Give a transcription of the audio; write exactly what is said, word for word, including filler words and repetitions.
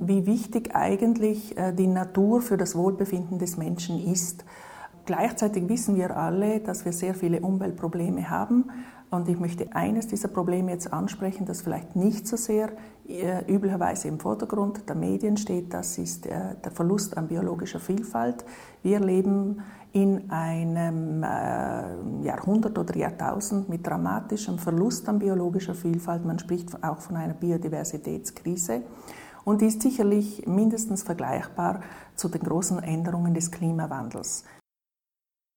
wie wichtig eigentlich die Natur für das Wohlbefinden des Menschen ist. Gleichzeitig wissen wir alle, dass wir sehr viele Umweltprobleme haben. Und ich möchte eines dieser Probleme jetzt ansprechen, das vielleicht nicht so sehr äh, üblicherweise im Vordergrund der Medien steht. Das ist äh, der Verlust an biologischer Vielfalt. Wir leben in einem äh, Jahrhundert oder Jahrtausend mit dramatischem Verlust an biologischer Vielfalt. Man spricht auch von einer Biodiversitätskrise. Und die ist sicherlich mindestens vergleichbar zu den großen Änderungen des Klimawandels.